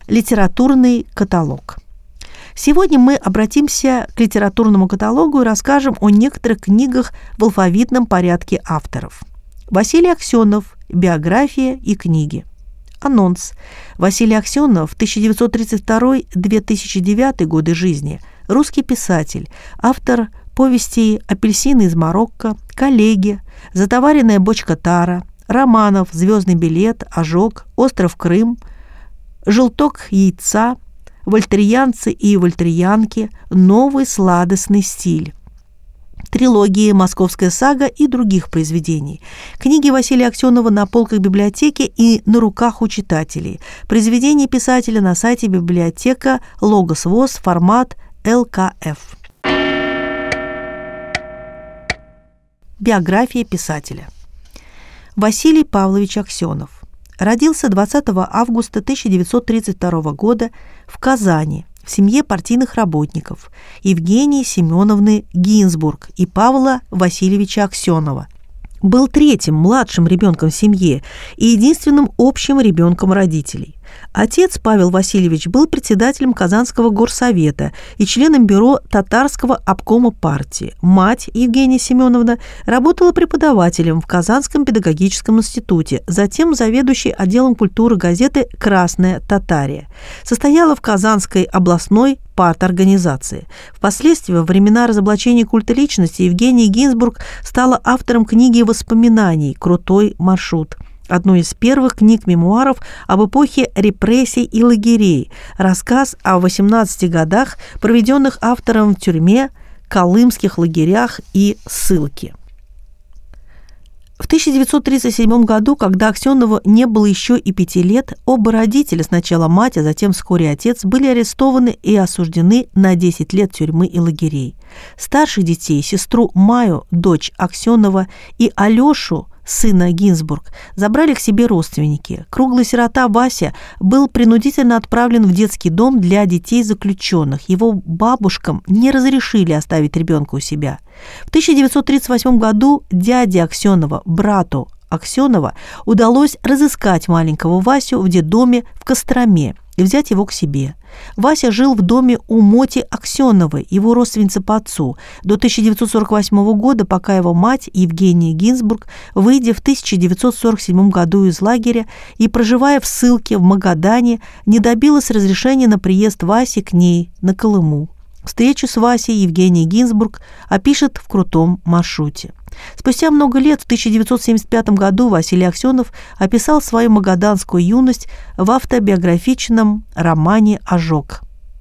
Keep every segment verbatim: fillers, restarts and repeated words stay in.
Литературный каталог. Сегодня мы обратимся к литературному каталогу и расскажем о некоторых книгах в алфавитном порядке авторов. Василий Аксенов. Биография и книги. Анонс. Василий Аксенов, тысяча девятьсот тридцать второй — две тысячи девятый годы жизни, русский писатель, автор повестей «Апельсины из Марокко», «Коллеги», «Затоваренная бочка тара», романов «Звездный билет», «Ожог», «Остров Крым», «Желток яйца», «Вольтерьянцы и вольтерьянки», «Новый сладостный стиль», трилогии «Московская сага» и других произведений. Книги Василия Аксенова на полках библиотеки и на руках у читателей. Произведения писателя на сайте библиотека Логос ВОЗ, формат эл ка эф. Биография писателя. Василий Павлович Аксенов. Родился двадцатого августа тысяча девятьсот тридцать второго года в Казани в семье партийных работников Евгении Семеновны Гинзбург и Павла Васильевича Аксенова. Был третьим младшим ребенком в семье и единственным общим ребенком родителей. Отец Павел Васильевич был председателем Казанского горсовета и членом бюро татарского обкома партии. Мать Евгения Семеновна работала преподавателем в Казанском педагогическом институте, затем заведующей отделом культуры газеты «Красная Татария». Состояла в Казанской областной парторганизации. Впоследствии, во времена разоблачения культа личности, Евгения Гинзбург стала автором книги воспоминаний «Крутой маршрут», одной из первых книг-мемуаров об эпохе репрессий и лагерей, рассказ о восемнадцати годах, проведенных автором в тюрьме, колымских лагерях и ссылке. В тысяча девятьсот тридцать седьмом году, когда Аксенову не было еще и пяти лет, оба родителя, сначала мать, а затем вскоре отец, были арестованы и осуждены на десять лет тюрьмы и лагерей. Старших детей, сестру Маю, дочь Аксенова, и Алешу, сына Гинзбург, забрали к себе родственники. Круглый сирота Вася был принудительно отправлен в детский дом для детей заключенных. Его бабушкам не разрешили оставить ребенка у себя. В тысяча девятьсот тридцать восьмом году дяде Аксенова, брату Аксенова, удалось разыскать маленького Васю в детдоме в Костроме и взять его к себе. Вася жил в доме у Моти Аксеновой, его родственницы по отцу, до тысяча девятьсот сорок восьмого года, пока его мать Евгения Гинзбург, выйдя в тысяча девятьсот сорок седьмом году из лагеря и проживая в ссылке в Магадане, не добилась разрешения на приезд Васи к ней на Колыму. Встречу с Васей Евгения Гинзбург опишет в «Крутом маршруте». Спустя много лет, в тысяча девятьсот семьдесят пятом году, Василий Аксенов описал свою магаданскую юность в автобиографичном романе «Ожог».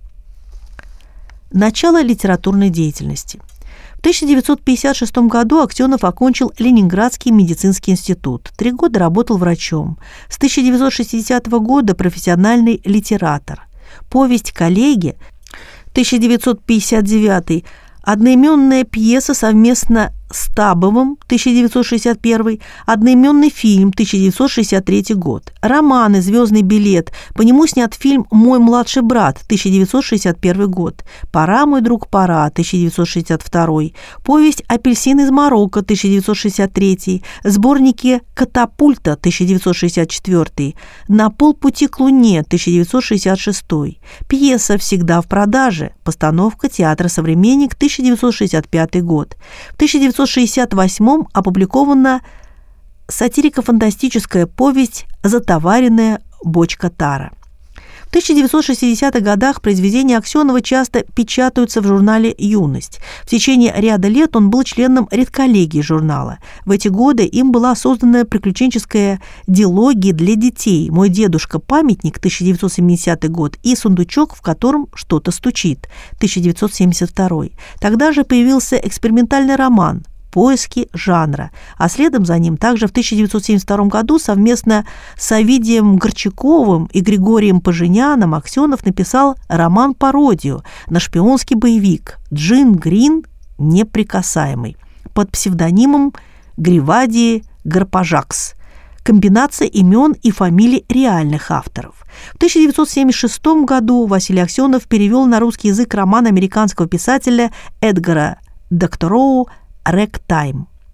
Начало литературной деятельности. В тысяча девятьсот пятьдесят шестом году Аксенов окончил Ленинградский медицинский институт. Три года работал врачом. С тысяча девятьсот шестидесятого года профессиональный литератор. Повесть «Коллеги» тысяча девятьсот пятьдесят девятый, одноименная пьеса совместно с Табовым, тысяча девятьсот шестьдесят первый, одноименный фильм, тысяча девятьсот шестьдесят третий год, романы «Звездный билет», по нему снят фильм «Мой младший брат», тысяча девятьсот шестьдесят первый год, «Пора, мой друг, пора», тысяча девятьсот шестьдесят второй, повесть «Апельсины из Марокко», тысяча девятьсот шестьдесят третий, сборники «Катапульта», тысяча девятьсот шестьдесят четвертый, «На полпути к Луне», тысяча девятьсот шестьдесят шестой, пьеса «Всегда в продаже», постановка театра «Современник», тысяча девятьсот шестьдесят пятый год. В тысяча девятьсот шестьдесят восьмом опубликована сатирико-фантастическая повесть «Затоваренная бочка тара». В тысяча девятьсот шестидесятых годах произведения Аксенова часто печатаются в журнале «Юность». В течение ряда лет он был членом редколлегии журнала. В эти годы им была создана приключенческая дилогия для детей «Мой дедушка. Памятник», тысяча девятьсот семидесятый год, и «Сундучок, в котором что-то стучит», тысяча девятьсот семьдесят второй. Тогда же появился экспериментальный роман «Поиски жанра», а следом за ним также в тысяча девятьсот семьдесят втором году совместно с Овидием Горчаковым и Григорием Поженяном Аксенов написал роман-пародию на шпионский боевик «Джин Грин. Неприкасаемый» под псевдонимом Гривадии Гарпажакс. Комбинация имен и фамилий реальных авторов. В тысяча девятьсот семьдесят шестом году Василий Аксенов перевел на русский язык роман американского писателя Эдгара Доктороу «Рэгтайм». В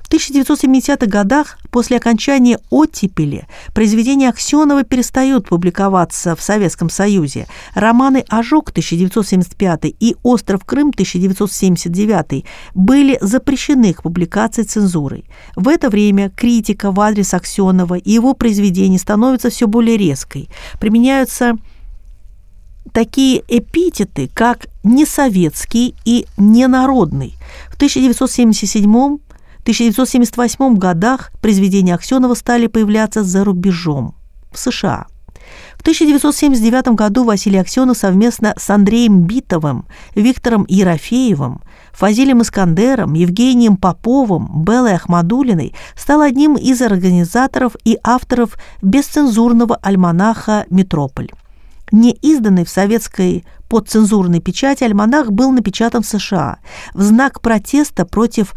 В тысяча девятьсот семидесятых годах, после окончания оттепели, произведения Аксенова перестают публиковаться в Советском Союзе. Романы «Ожог» тысяча девятьсот семьдесят пятый и «Остров Крым» тысяча девятьсот семьдесят девятый были запрещены к публикации цензурой. В это время критика в адрес Аксенова и его произведений становится все более резкой. Применяются такие эпитеты, как «несоветский» и «ненародный». В тысяча девятьсот семьдесят седьмом — тысяча девятьсот семьдесят восьмом годах произведения Аксенова стали появляться за рубежом, в США. В тысяча девятьсот семьдесят девятом году Василий Аксенов совместно с Андреем Битовым, Виктором Ерофеевым, Фазилем Искандером, Евгением Поповым, Беллой Ахмадуллиной стал одним из организаторов и авторов бесцензурного альманаха «Метрополь». Неизданный в советской подцензурной печати альманах был напечатан в США в знак протеста против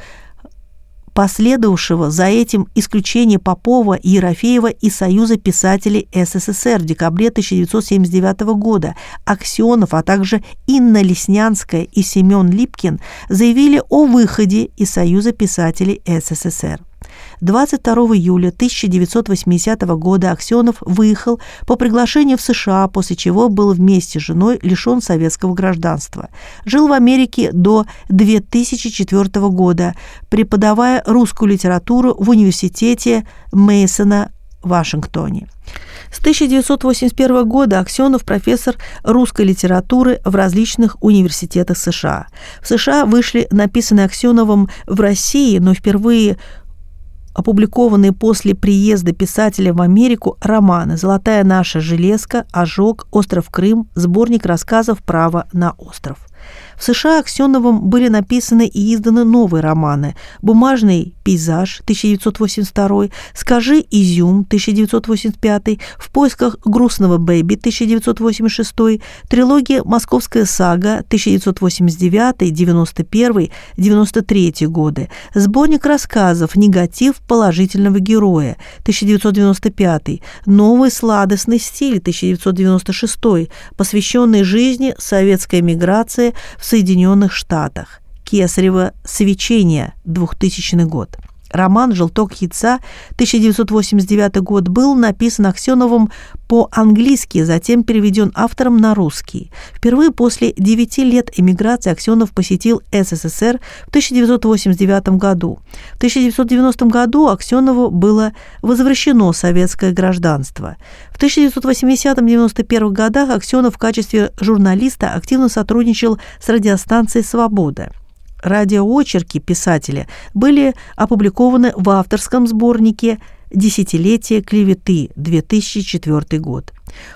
последовавшего за этим исключения Попова и Ерофеева из Союза писателей СССР в декабре тысяча девятьсот семьдесят девятого года. Аксенов, а также Инна Леснянская и Семен Липкин заявили о выходе из Союза писателей СССР. двадцать второго июля тысяча девятьсот восьмидесятого года Аксенов выехал по приглашению в США, после чего был вместе с женой лишен советского гражданства. Жил в Америке до две тысячи четвёртого года, преподавая русскую литературу в университете Мейсона в Вашингтоне. С тысяча девятьсот восемьдесят первого года Аксенов профессор русской литературы в различных университетах США. В США вышли написанные Аксеновым в России, но впервые опубликованные после приезда писателя в Америку романы «Золотая наша железка», «Ожог», «Остров Крым», сборник рассказов «Право на остров». В США Аксеновым были написаны и изданы новые романы «Бумажный пейзаж» тысяча девятьсот восемьдесят второй, «Скажи, изюм» тысяча девятьсот восемьдесят пятый, «В поисках грустного бэби» тысяча девятьсот восемьдесят шестой, трилогия «Московская сага» тысяча девятьсот восемьдесят девятый, девяносто первый, девяносто третий годы, сборник рассказов «Негатив положительного героя» тысяча девятьсот девяносто пятый, «Новый сладостный стиль» тысяча девятьсот девяносто шестой, посвященный жизни советской эмиграции в Соединенных Штатах, «Кесарево свечение» двухтысячный год. Роман «Желток яйца» тысяча девятьсот восемьдесят девятый год был написан Аксеновым по-английски, затем переведен автором на русский. Впервые после девяти лет эмиграции Аксенов посетил СССР в тысяча девятьсот восемьдесят девятом году. В тысяча девятьсот девяностом году Аксенову было возвращено советское гражданство. В тысяча девятьсот восьмидесятом — девяносто первых годах Аксенов в качестве журналиста активно сотрудничал с радиостанцией «Свобода». Радиоочерки писателя были опубликованы в авторском сборнике «Десятилетие клеветы» две тысячи четвёртый год.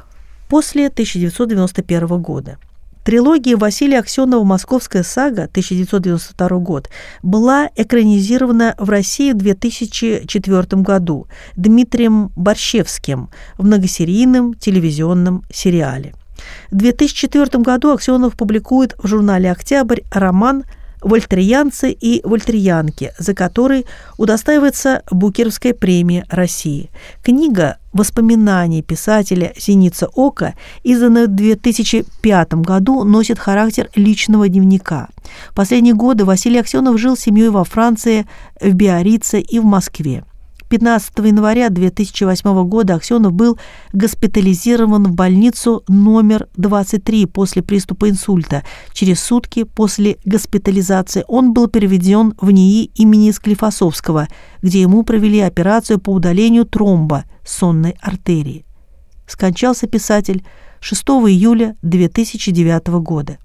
После тысяча девятьсот девяносто первого года. Трилогия Василия Аксенова «Московская сага» тысяча девятьсот девяносто второй год была экранизирована в России в две тысячи четвёртом году Дмитрием Борщевским в многосерийном телевизионном сериале. В две тысячи четвёртом году Аксенов публикует в журнале «Октябрь» роман «Вольтерьянцы и вольтерьянки», за который удостаивается Букеровская премия России. Книга воспоминаний писателя «Зеница ока», изданная в две тысячи пятом году, носит характер личного дневника. В последние годы Василий Аксенов жил с семьей во Франции, в Биаррице и в Москве. пятнадцатого января две тысячи восьмого года Аксенов был госпитализирован в больницу номер двадцать три после приступа инсульта. Через сутки после госпитализации он был переведен в НИИ имени Склифосовского, где ему провели операцию по удалению тромба сонной артерии. Скончался писатель шестого июля две тысячи девятого года.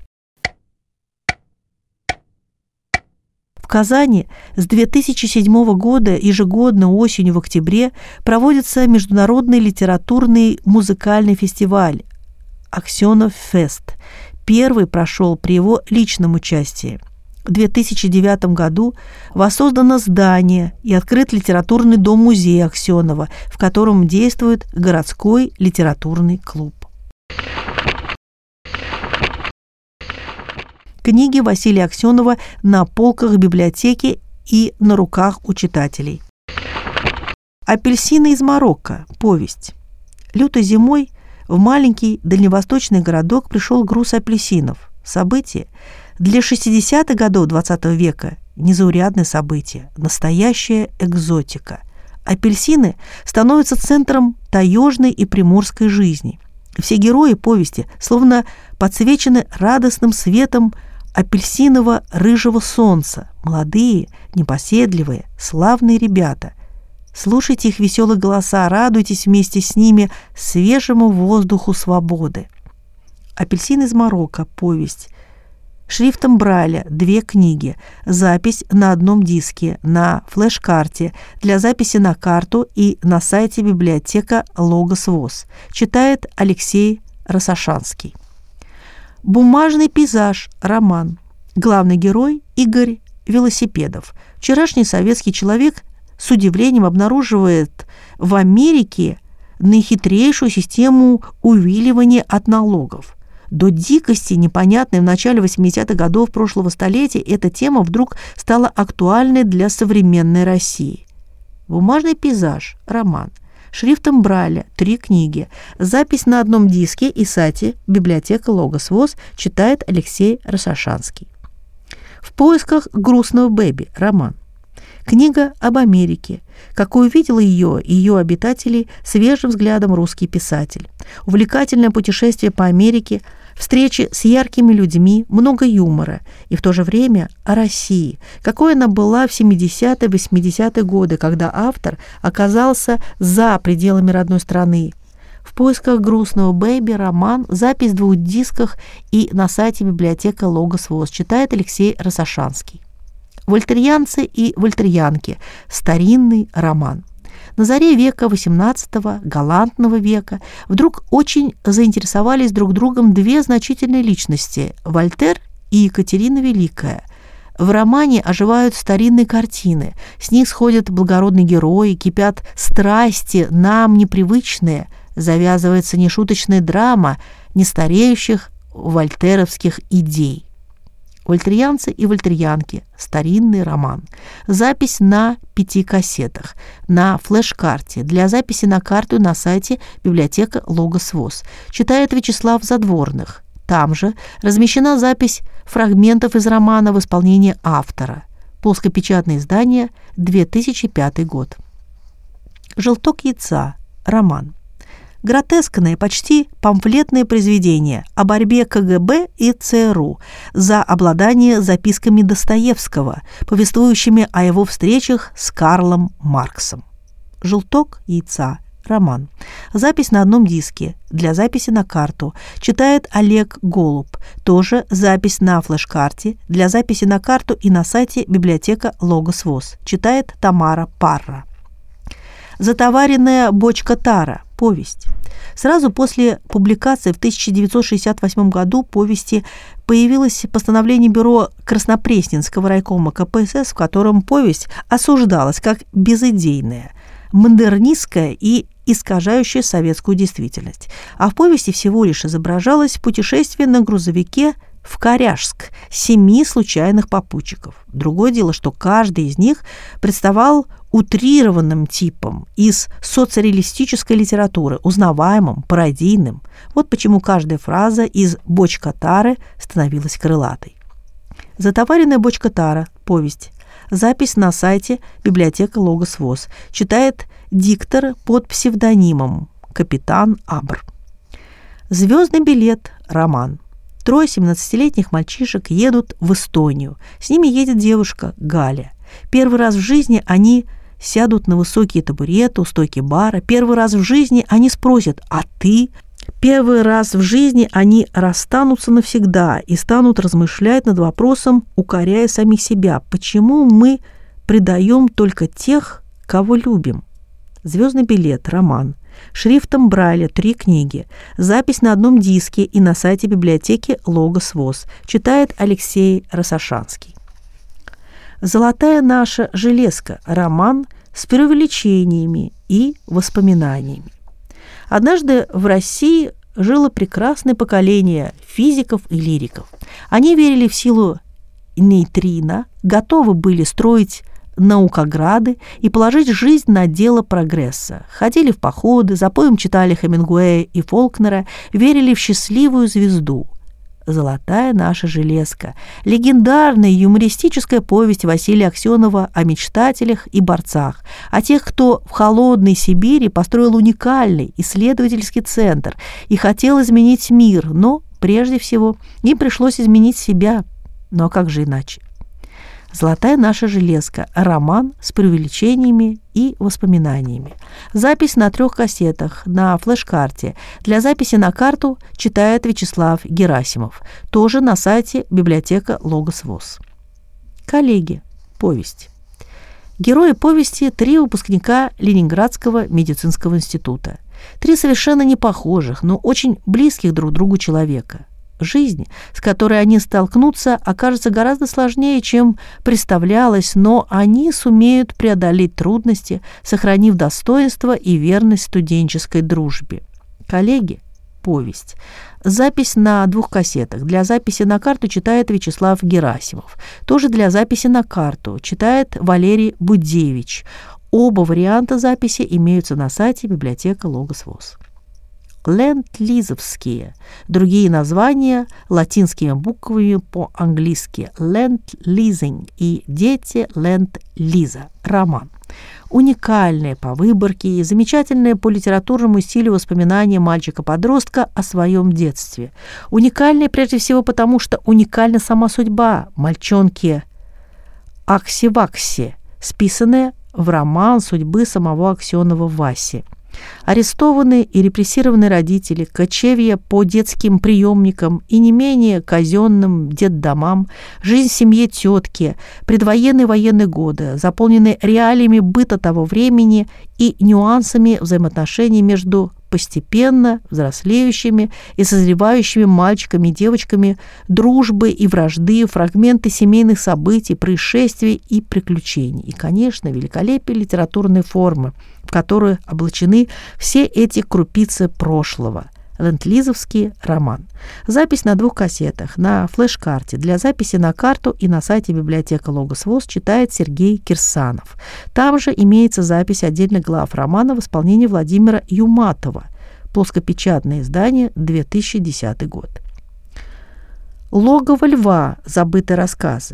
В Казани с две тысячи седьмого года ежегодно осенью в октябре проводится международный литературный музыкальный фестиваль «Аксенов Фест». Первый прошел при его личном участии. В две тысячи девятом году воссоздано здание и открыт литературный дом-музей Аксенова, в котором действует городской литературный клуб. Книги Василия Аксенова на полках библиотеки и на руках у читателей. «Апельсины из Марокко» – повесть. Лютой зимой в маленький дальневосточный городок пришел груз апельсинов. Событие для шестидесятых годов двадцатого века незаурядное событие, настоящая экзотика. Апельсины становятся центром таежной и приморской жизни. Все герои повести словно подсвечены радостным светом апельсиново-рыжего солнца. Молодые, непоседливые, славные ребята. Слушайте их веселые голоса, радуйтесь вместе с ними свежему воздуху свободы. «Апельсин из Марокко», повесть. Шрифтом Брайля две книги. Запись на одном диске, на флеш-карте, для записи на карту и на сайте библиотека Логос ВОС. Читает Алексей Росошанский. «Бумажный пейзаж», роман. Главный герой Игорь Велосипедов. Вчерашний советский человек с удивлением обнаруживает в Америке наихитрейшую систему увиливания от налогов. До дикости, непонятной в начале восьмидесятых годов прошлого столетия, эта тема вдруг стала актуальной для современной России. «Бумажный пейзаж», роман. Шрифтом Брайля три книги. Запись на одном диске и сайте библиотека Логос ВОС. Читает Алексей Росошанский. «В поисках грустного Бэби», роман. Книга об Америке, какой увидел ее и ее обитателей свежим взглядом русский писатель. Увлекательное путешествие по Америке, встречи с яркими людьми, много юмора и в то же время о России, какой она была в семидесятые и восьмидесятые годы, когда автор оказался за пределами родной страны. «В поисках грустного Бэби», роман, запись в двух дисках и на сайте библиотека Логос ВОС. Читает Алексей Росошанский. «Вольтерьянцы и вольтерьянки», старинный роман. На заре века восемнадцатого, галантного века, вдруг очень заинтересовались друг другом две значительные личности – Вольтер и Екатерина Великая. В романе оживают старинные картины, с них сходят благородные герои, кипят страсти, нам непривычные, завязывается нешуточная драма нестареющих вольтеровских идей. «Вольтерьянцы и вольтерьянки», старинный роман. Запись на пяти кассетах, на флеш-карте, для записи на карту на сайте библиотека Логос ВОС. Читает Вячеслав Задворных. Там же размещена запись фрагментов из романа в исполнении автора. Плоскопечатное издание, две тысячи пятый год. «Желток яйца», роман. Гротескное, почти памфлетное произведение о борьбе ка гэ бэ и цэ эр у за обладание записками Достоевского, повествующими о его встречах с Карлом Марксом. «Желток яйца», роман. Запись на одном диске, для записи на карту. Читает Олег Голуб. Тоже запись на флеш-карте, для записи на карту и на сайте библиотека Логос ВОС. Читает Тамара Парра. «Затоваренная бочка тара», повесть. Сразу после публикации в тысяча девятьсот шестьдесят восьмом году повести появилось постановление бюро Краснопресненского райкома ка пэ эс эс, в котором повесть осуждалась как безыдейная, модернистская и искажающая советскую действительность. А в повести всего лишь изображалось путешествие на грузовике в Коряжск семи случайных попутчиков. Другое дело, что каждый из них представал утрированным типом из соцреалистической литературы, узнаваемым, пародийным. Вот почему каждая фраза из «Бочка тары» становилась крылатой. «Затоваренная бочка тара», повесть. Запись на сайте библиотека Логос ВОС. Читает диктор под псевдонимом «Капитан Абр». «Звездный билет», роман. Трое семнадцатилетних мальчишек едут в Эстонию. С ними едет девушка Галя. Первый раз в жизни они сядут на высокие табуреты у стойки бара. Первый раз в жизни они спросят «А ты?». Первый раз в жизни они расстанутся навсегда и станут размышлять над вопросом, укоряя самих себя, почему мы предаем только тех, кого любим. «Звездный билет», роман. Шрифтом Брайля три книги. Запись на одном диске и на сайте библиотеки Логос ВОС. Читает Алексей Росошанский. «Золотая наша железка», роман с преувеличениями и воспоминаниями. Однажды в России жило прекрасное поколение физиков и лириков. Они верили в силу нейтрино, готовы были строить наукограды и положить жизнь на дело прогресса. Ходили в походы, за поем читали Хемингуэя и Фолкнера, верили в счастливую звезду. «Золотая наша железка», легендарная юмористическая повесть Василия Аксенова о мечтателях и борцах, о тех, кто в холодной Сибири построил уникальный исследовательский центр и хотел изменить мир, но, прежде всего, им пришлось изменить себя. Ну а как же иначе? «Золотая наша железка» – роман с преувеличениями и воспоминаниями. Запись на трех кассетах, на флеш-карте. Для записи на карту читает Вячеслав Герасимов. Тоже на сайте библиотека Логос ВОС. «Коллеги». Повесть. Герои повести – три выпускника Ленинградского медицинского института. Три совершенно не похожих, но очень близких друг другу человека. Жизнь, с которой они столкнутся, окажется гораздо сложнее, чем представлялось, но они сумеют преодолеть трудности, сохранив достоинство и верность студенческой дружбе. «Коллеги». Повесть. Запись на двух кассетах. Для записи на карту читает Вячеслав Герасимов. Тоже для записи на карту читает Валерий Будевич. Оба варианта записи имеются на сайте библиотека Логос ВОС. Ленд-лизовские. Другие названия латинскими буквами по-английски Ленд-лизинг и Дети Ленд-лиза. Роман. Уникальное по выборке и замечательное по литературному стилю воспоминания мальчика-подростка о своем детстве. Уникальное прежде всего потому, что уникальна сама судьба мальчонки Акси-Вакси, списанная в роман судьбы самого Аксенова Васи. Арестованные и репрессированные родители, кочевья по детским приемникам и не менее казенным детдомам, жизнь в семье тетки, предвоенные военные годы, заполненные реалиями быта того времени и нюансами взаимоотношений между постепенно взрослеющими и созревающими мальчиками и девочками, дружбы и вражды, фрагменты семейных событий, происшествий и приключений. И, конечно, великолепие литературной формы, в которую облачены все эти крупицы прошлого. Ленд-лизовский роман. Запись на двух кассетах, на флеш-карте. Для записи на карту и на сайте библиотека Логос ВОС читает Сергей Кирсанов. Там же имеется запись отдельных глав романа в исполнении Владимира Юматова. Плоскопечатное издание, две тысячи десятый год. «Логово льва. Забытые рассказы».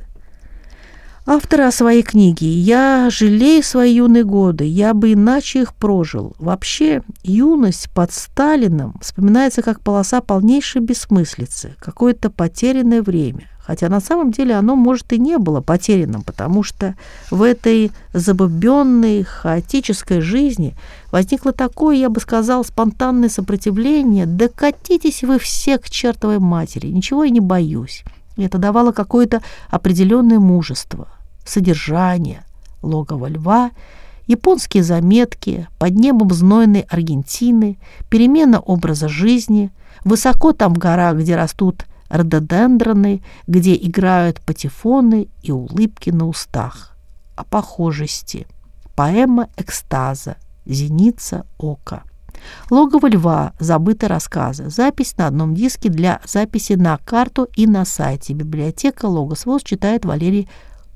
Автора своей книги «Я жалею свои юные годы, я бы иначе их прожил». Вообще, юность под Сталином вспоминается как полоса полнейшей бессмыслицы, какое-то потерянное время. Хотя на самом деле оно, может, и не было потерянным, потому что в этой забубенной, хаотической жизни возникло такое, я бы сказал, спонтанное сопротивление. Да катитесь вы все к чертовой матери, ничего я не боюсь. И это давало какое-то определенное мужество. Содержание, «Логово льва», японские заметки, под небом знойной Аргентины, перемена образа жизни, высоко там в горах, где растут рододендроны, где играют патефоны и улыбки на устах. О похожести. Поэма экстаза, зеница ока. «Логово льва. Забытые рассказы». Запись на одном диске для записи на карту и на сайте. Библиотека Логос ВОС читает Валерий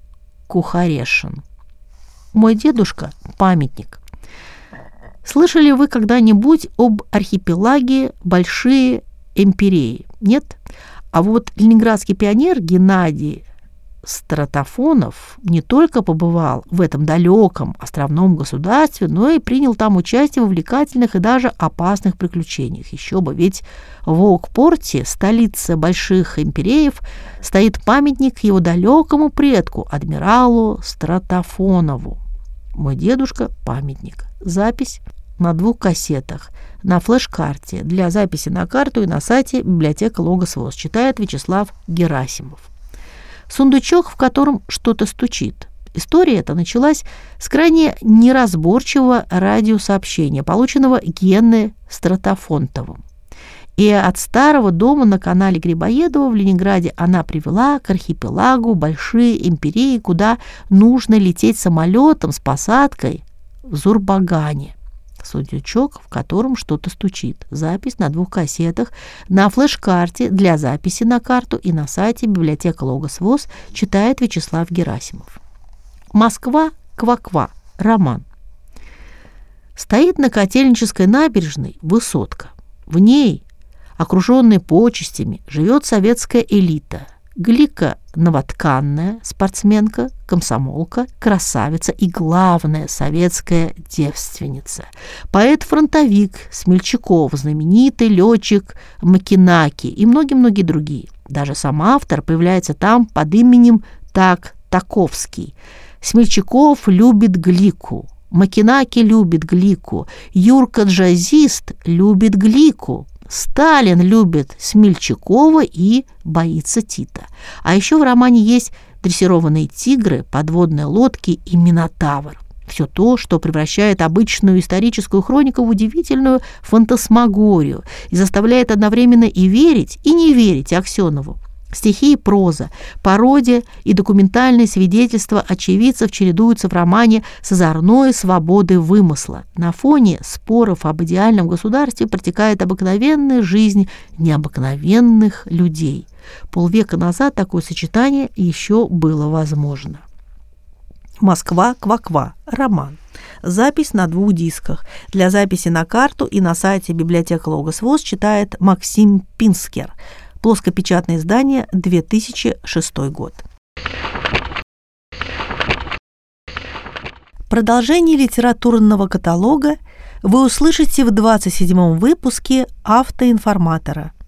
Кухарешин. «Мой дедушка. Памятник». Слышали вы когда-нибудь об архипелаге Большие Эмпиреи? Нет? А вот ленинградский пионер Геннадий Стратофонов не только побывал в этом далеком островном государстве, но и принял там участие в увлекательных и даже опасных приключениях. Еще бы, ведь в Оукпорте, столице Больших Эмпиреев, стоит памятник его далекому предку, адмиралу Стратофонову. «Мой дедушка. Памятник». Запись на двух кассетах, на флеш-карте. Для записи на карту и на сайте библиотека Логос ВОС читает Вячеслав Герасимов. Сундучок, в котором что-то стучит. История эта началась с крайне неразборчивого радиосообщения, полученного Геной Стратофонтовым. И от старого дома на канале Грибоедова в Ленинграде она привела к архипелагу Большие Эмпиреи, куда нужно лететь самолетом с посадкой в Зурбагане. Сундучок, в котором что-то стучит. Запись на двух кассетах, на флеш-карте для записи на карту и на сайте библиотека Логос ВОС читает Вячеслав Герасимов. «Москва. Ква-ква». Роман. Стоит на Котельнической набережной высотка. В ней окруженной почестями, живет советская элита. Глика новотканная, спортсменка, комсомолка, красавица и, главная, советская девственница. Поэт-фронтовик Смельчаков, знаменитый летчик Макинаки и многие-многие другие. Даже сам автор появляется там под именем Так Таковский. Смельчаков любит Глику, Макинаки любит Глику, Юрка-джазист любит Глику. Сталин любит Смельчакова и боится Тита. А еще в романе есть дрессированные тигры, подводные лодки и минотавр. Все то, что превращает обычную историческую хронику в удивительную фантасмагорию и заставляет одновременно и верить, и не верить Аксенову. Стихи и проза, пародия и документальные свидетельства очевидцев чередуются в романе с озорной свободой вымысла. На фоне споров об идеальном государстве протекает обыкновенная жизнь необыкновенных людей. Полвека назад такое сочетание еще было возможно. «Москва, Кваква», роман. Запись на двух дисках. Для записи на карту и на сайте библиотека Логос ВОС читает Максим Пинскер. Плоскопечатное издание, две тысячи шестой год. Продолжение литературного каталога вы услышите в двадцать седьмом выпуске «Автоинформатора».